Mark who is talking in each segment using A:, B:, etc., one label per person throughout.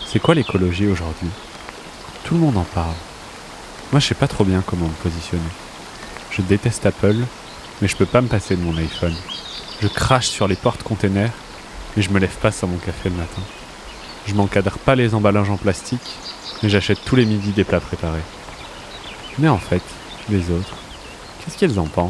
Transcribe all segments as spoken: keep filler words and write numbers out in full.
A: C'est quoi l'écologie aujourd'hui ? Tout le monde en parle. Moi, je sais pas trop bien comment me positionner. Je déteste Apple, mais je peux pas me passer de mon iPhone. Je crache sur les porte-containers, mais je me lève pas sans mon café le matin. Je m'encadre pas les emballages en plastique, mais j'achète tous les midis des plats préparés. Mais en fait, les autres, qu'est-ce qu'elles en pensent ?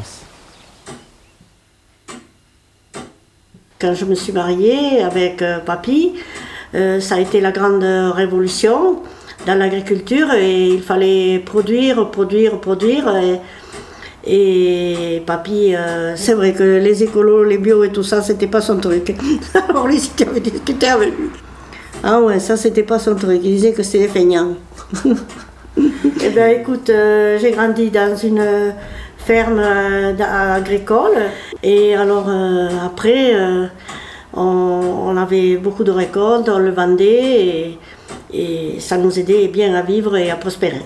B: Quand je me suis mariée avec euh, papy, euh, ça a été la grande révolution dans l'agriculture et il fallait produire, produire, produire. Et, et papy, euh, c'est vrai que les écolos, les bio et tout ça, c'était pas son truc. Alors lui, si tu avais discuté avec lui. Ah ouais, ça c'était pas son truc, il disait que c'était des feignants. Eh bien écoute, euh, j'ai grandi dans une ferme euh, agricole et alors euh, après euh, on, on avait beaucoup de récoltes, on le vendait et, et ça nous aidait bien à vivre et à prospérer.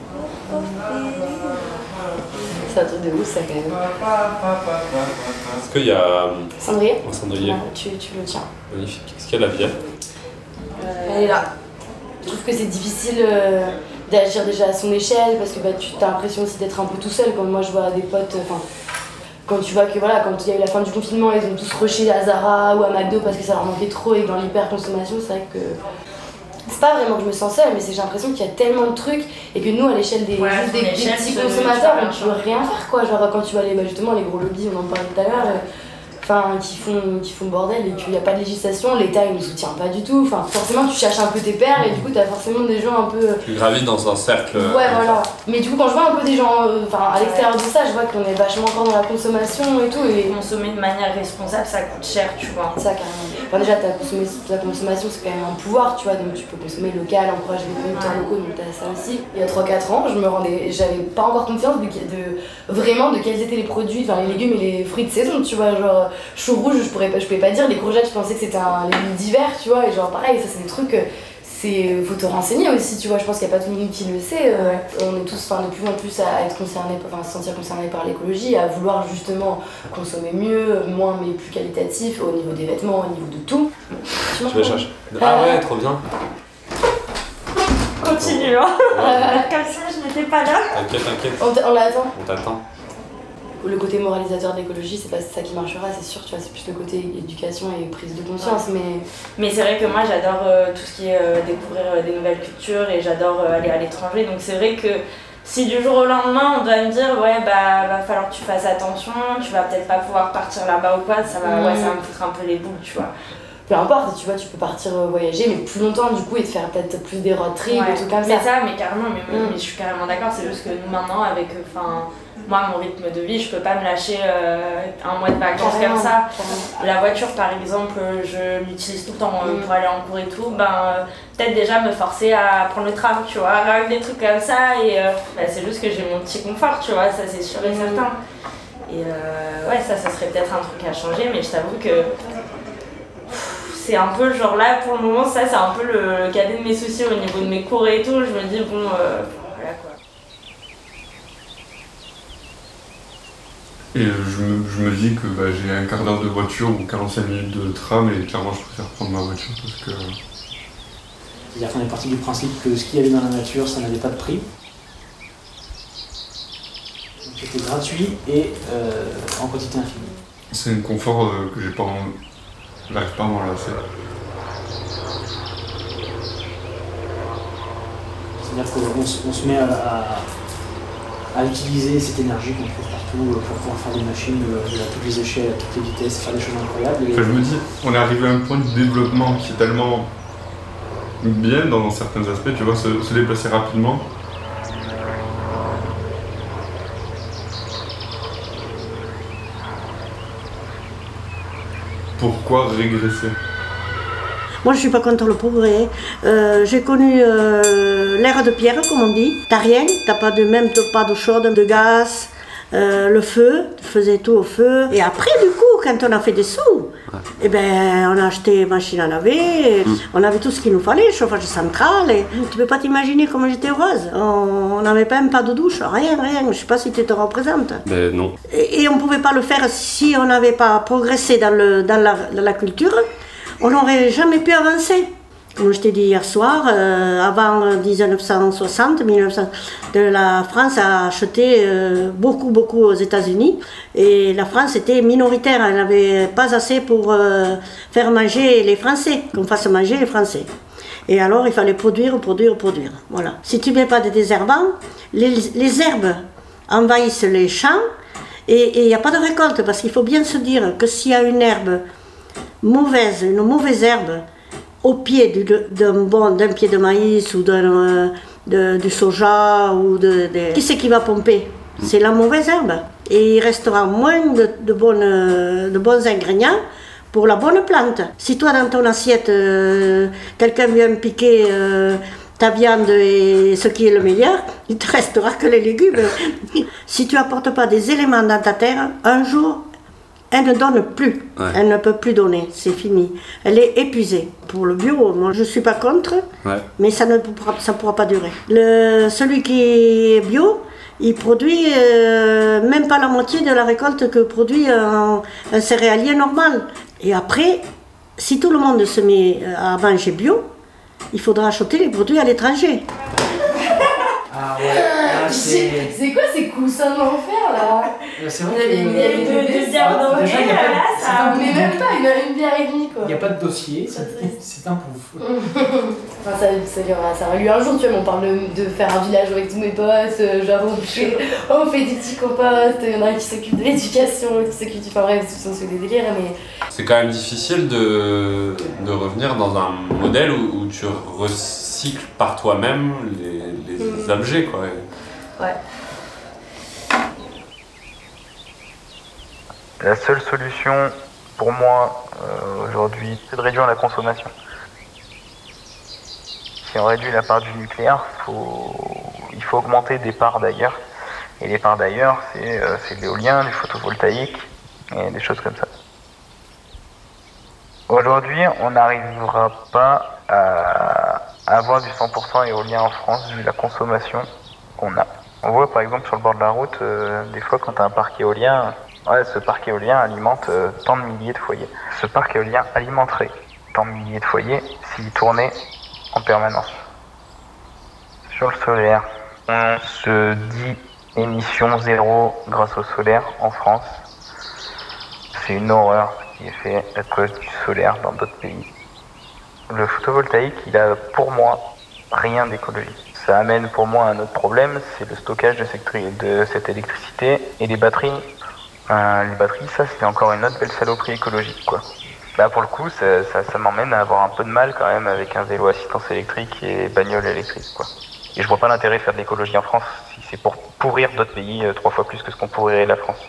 C: C'est un truc de ouf ça quand même.
A: Est-ce qu'il y a
C: cendrier
A: un cendrier ?
C: Ouais, tu, tu le tiens.
A: Magnifique. Est-ce qu'il y a la bière ?
C: euh, Elle est là. Je trouve que c'est difficile euh, d'agir déjà à son échelle parce que bah, tu as l'impression aussi d'être un peu tout seul. Quand moi je vois des potes, enfin, quand tu vois que voilà, quand il y a eu la fin du confinement, ils ont tous rushé à Zara ou à McDo parce que ça leur manquait trop et dans l'hyper-consommation, c'est vrai que c'est pas vraiment que je me sens seule, mais c'est, j'ai l'impression qu'il y a tellement de trucs et que nous à l'échelle des,
D: ouais,
C: juste des, des
D: échelle,
C: petits
D: tu
C: consommateurs,
D: veux,
C: on ne peut rien faire quoi. Genre quand tu vois les, bah, justement les gros lobbies, on en parlait tout à l'heure. Euh, Enfin, qui font, qui font bordel et qu'il n'y a pas de législation, l'État il ne soutient pas du tout. Enfin, forcément tu cherches un peu tes pairs et du coup tu as forcément des gens un peu.
A: Tu gravites dans un cercle.
C: Ouais, voilà. Mais du coup, quand je vois un peu des gens enfin, à l'extérieur de ça, je vois qu'on est vachement encore dans la consommation et tout. Et
D: consommer de manière responsable, ça coûte cher, tu vois.
C: Ça, carrément. Enfin, déjà, ta, consommer, ta consommation, c'est quand même un pouvoir, tu vois. Donc tu peux consommer local, encourager les producteurs locaux, donc t'as ça aussi. Il y a trois quatre ans, je me rendais, j'avais pas encore confiance de, de, vraiment de quels étaient les produits, enfin les légumes et les fruits de saison, tu vois. Genre, chou rouge, je pourrais pas, je pouvais pas dire, les courgettes, je pensais que c'était un légume d'hiver, tu vois. Et genre, pareil, ça, c'est des trucs. C'est, faut te renseigner aussi, tu vois, je pense qu'il n'y a pas tout le monde qui le sait. Euh, on est tous enfin, de plus en plus à être concernés, enfin, se sentir concernés par l'écologie, à vouloir justement consommer mieux, moins mais plus qualitatif, au niveau des vêtements, au niveau de tout.
A: Tu vas chercher. Ah ouais, trop bien.
D: Continue, hein. Comme ça, je n'étais pas là.
A: T'inquiète, t'inquiète.
C: On, t- on l'attend.
A: On t'attend.
C: Le côté moralisateur de l'écologie, c'est pas ça qui marchera, c'est sûr, tu vois, c'est plus le côté éducation et prise de conscience, mais...
D: Mais c'est vrai que moi, j'adore euh, tout ce qui est euh, découvrir euh, des nouvelles cultures et j'adore euh, aller à l'étranger, donc c'est vrai que si du jour au lendemain, on doit me dire, ouais, bah, va falloir que tu fasses attention, tu vas peut-être pas pouvoir partir là-bas ou quoi, ça va, mmh. ouais, ça va me foutre un peu les boules, tu vois.
C: Peu importe, tu vois, tu peux partir voyager, mais plus longtemps du coup, et te faire peut-être plus des road trips
D: ouais,
C: et tout comme
D: mais
C: ça.
D: ça, mais carrément, mais,
C: mmh.
D: mais je suis carrément d'accord, c'est juste que nous maintenant, avec, enfin... Moi, mon rythme de vie, je peux pas me lâcher euh, un mois de vacances
C: carrément,
D: comme ça.
C: Carrément.
D: La voiture, par exemple, je l'utilise tout le temps euh, pour aller en cours et tout. Ben, euh, peut-être déjà me forcer à prendre le tram, tu vois, avec des trucs comme ça. Et euh, ben, c'est juste que j'ai mon petit confort, tu vois, ça c'est sûr et certain. Et euh, ouais, ça, ça serait peut-être un truc à changer, mais je t'avoue que pff, c'est un peu genre là, pour le moment, ça c'est un peu le, le cadet de mes soucis au niveau de mes cours et tout. Je me dis, bon, euh, voilà quoi.
E: Et je me, je me dis que bah, j'ai un quart d'heure de voiture ou quarante-cinq minutes de tram et clairement je préfère prendre ma voiture parce que...
F: C'est-à-dire qu'on est parti du principe que ce qu'il y avait dans la nature, ça n'avait pas de prix. Donc c'était gratuit et euh, en quantité infinie.
E: C'est un confort euh, que j'ai pas en... j'arrive pas à m'en lasser.
F: C'est-à-dire qu'on se, on se met à, à, à utiliser cette énergie qu'on trouve partout pour pouvoir faire des machines à toutes les échelles, à toutes les vitesses, faire des choses incroyables. Et...
E: Enfin, je me dis, on est arrivé à un point de développement qui est tellement bien dans certains aspects, tu vois, se, se déplacer rapidement. Pourquoi régresser ?
B: Moi, je suis pas contre le progrès. Euh, j'ai connu euh, l'ère de pierre, comme on dit. T'as rien, t'as pas de même pas d'eau chaude, de gaz, euh, le feu, tu faisais tout au feu. Et après, du coup, quand on a fait des sous, ouais. eh ben, on a acheté machine à laver, mmh. on avait tout ce qu'il nous fallait, chauffage central. Et tu peux pas t'imaginer comment j'étais heureuse. On n'avait même pas de douche, rien, rien. Je sais pas si tu te représentes.
A: Ben non.
B: Et, et on pouvait pas le faire si on n'avait pas progressé dans, le, dans, la, dans la culture. On n'aurait jamais pu avancer. Comme je t'ai dit hier soir, euh, avant dix-neuf cent soixante, mille neuf cents, de la France a acheté euh, beaucoup, beaucoup aux États-Unis. Et la France était minoritaire, elle n'avait pas assez pour euh, faire manger les Français, qu'on fasse manger les Français. Et alors il fallait produire, produire, produire. Voilà. Si tu ne mets pas de désherbants, les, les herbes envahissent les champs et il n'y a pas de récolte. Parce qu'il faut bien se dire que s'il y a une herbe mauvaise, une mauvaise herbe, au pied du- d'un bon, d'un pied de maïs ou d'un, euh, de- du soja ou de, de- qui c'est qui va pomper? C'est la mauvaise herbe. Et il restera moins de, de, bonnes, euh, de bons ingrédients pour la bonne plante. Si toi dans ton assiette, euh, quelqu'un vient piquer euh, ta viande et ce qui est le meilleur, il te restera que les légumes. Si tu apportes pas des éléments dans ta terre, un jour, elle ne donne plus.
A: Ouais.
B: Elle ne peut plus donner, c'est fini. Elle est épuisée. Pour le bio, moi je ne suis pas contre,
A: Ouais.
B: mais ça ne pourra, ça pourra pas durer. Le, celui qui est bio, il produit euh, même pas la moitié de la récolte que produit un, un céréalier normal. Et après, si tout le monde se met à manger bio, il faudra acheter les produits à l'étranger.
F: Ah ouais, là c'est.
C: C'est quoi ces coussins de l'enfer là?
F: C'est
C: Vous
F: vrai
C: avez une
F: que.
C: vieille
D: de- de
C: de
D: bière dans le
F: Déjà, il y a
D: nez,
F: pas de-
D: là,
F: c'est
D: ça-
F: un
C: On est
F: pouf.
C: même pas une, une bière et demie quoi.
F: Il n'y a pas de dossier, c'est
C: triste.
F: c'est un pouf.
C: Enfin, ça, ça, ça aurait eu un jour, tu vois, mais on parle de, de faire un village avec tous mes potes, euh, genre on fait, on fait des petits composts, il y en a un qui s'occupe de l'éducation, qui s'occupe du. Enfin bref, ce sont des délires, mais.
G: C'est quand même difficile de, de revenir dans un modèle où, où tu recycles par toi-même les, les
C: Mhm.
G: objets, quoi.
C: Ouais.
H: La seule solution pour moi euh, aujourd'hui, c'est de réduire la consommation. Si on réduit la part du nucléaire, faut, il faut augmenter des parts d'ailleurs. Et les parts d'ailleurs, c'est euh, c'est de l'éolien, du photovoltaïque et des choses comme ça. Aujourd'hui, on n'arrivera pas à avoir du cent pour cent éolien en France vu la consommation qu'on a. On voit par exemple sur le bord de la route, euh, des fois quand tu as un parc éolien, ouais, ce parc éolien alimente euh, tant de milliers de foyers. Ce parc éolien alimenterait tant de milliers de foyers s'il tournait en permanence. Sur le solaire, on se dit émission zéro grâce au solaire en France. C'est une horreur ce qui est fait à cause du solaire dans d'autres pays. Le photovoltaïque, il a pour moi rien d'écologique. Ça amène pour moi un autre problème, c'est le stockage de cette, de cette électricité et les batteries. Euh, les batteries, ça c'est encore une autre belle saloperie écologique, quoi. Là pour le coup, ça, ça, ça m'emmène à avoir un peu de mal quand même avec un vélo assistance électrique et bagnole électrique, quoi. Et je vois pas l'intérêt de faire de l'écologie en France si c'est pour pourrir d'autres pays euh, trois fois plus que ce qu'on pourrirait la France.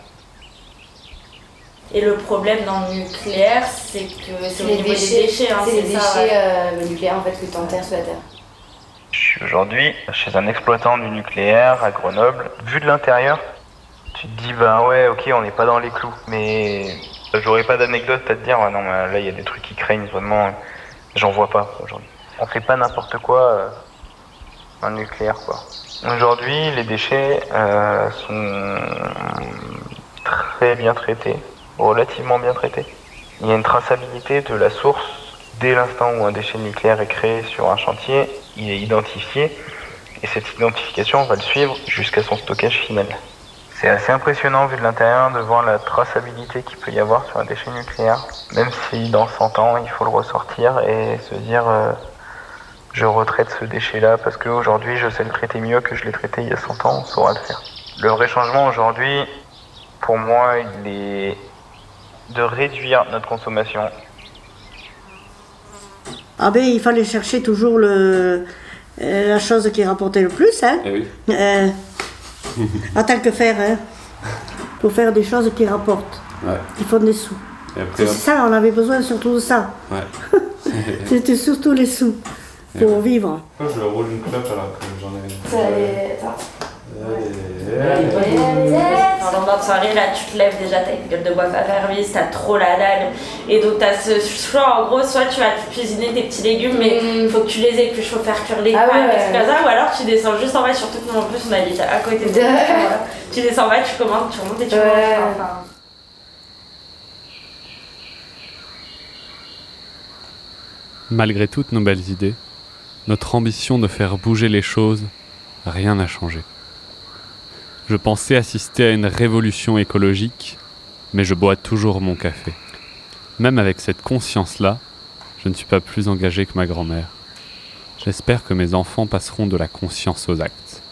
D: Et le problème dans le nucléaire, c'est que c'est au
C: Les
D: niveau
C: déchets,
D: des déchets. Hein,
C: c'est les
D: c'est ça,
C: déchets
D: ouais.
C: euh, nucléaires en fait que tu enterres sous la terre.
H: Je suis aujourd'hui chez un exploitant du nucléaire à Grenoble. Vu de l'intérieur, tu te dis bah ouais ok on n'est pas dans les clous. Mais j'aurais pas d'anecdote à te dire ah non mais là il y a des trucs qui craignent vraiment. J'en vois pas aujourd'hui. On fait pas n'importe quoi euh, dans le nucléaire quoi. Aujourd'hui les déchets euh, sont très bien traités, relativement bien traités. Il y a une traçabilité de la source. Dès l'instant où un déchet nucléaire est créé sur un chantier, il est identifié et cette identification va le suivre jusqu'à son stockage final. C'est assez impressionnant vu de l'intérieur de voir la traçabilité qu'il peut y avoir sur un déchet nucléaire, même si dans cent ans il faut le ressortir et se dire euh, je retraite ce déchet-là parce qu'aujourd'hui je sais le traiter mieux que je l'ai traité il y a cent ans, on saura le faire. Le vrai changement aujourd'hui, pour moi, il est de réduire notre consommation.
B: Ah ben il fallait chercher toujours le, euh, la chose qui rapportait le plus, hein.
G: Eh oui.
B: Euh, en tant que faire, hein. Pour faire des choses qui rapportent,
G: Ouais.
B: qui font des sous.
G: Et après,
B: C'est ça, on avait besoin surtout de ça.
G: ouais.
B: C'était surtout les sous pour vivre.
E: Pourquoi je roule une clope alors que j'en ai.
C: Ça, allez, attends.
D: Pendant notre soirée, là, tu te lèves déjà, t'as une gueule de bois à service, t'as trop la dalle. Et donc, t'as ce choix, en gros, soit tu vas te cuisiner tes petits légumes, mais il faut que tu les épluches, faut faire cuire les
C: Ah
D: pâtes,
C: ouais,
D: et tout
C: ouais.
D: comme ça, ou alors tu descends juste en bas, surtout que nous, en plus, on habite à côté de
C: Ouais.
D: voilà. Tu descends en bas, tu commandes, tu remontes et tu
C: Ouais.
D: manges. Enfin,
A: Malgré toutes nos belles idées, notre ambition de faire bouger les choses, rien n'a changé. Je pensais assister à une révolution écologique, mais je bois toujours mon café. Même avec cette conscience-là, je ne suis pas plus engagé que ma grand-mère. J'espère que mes enfants passeront de la conscience aux actes.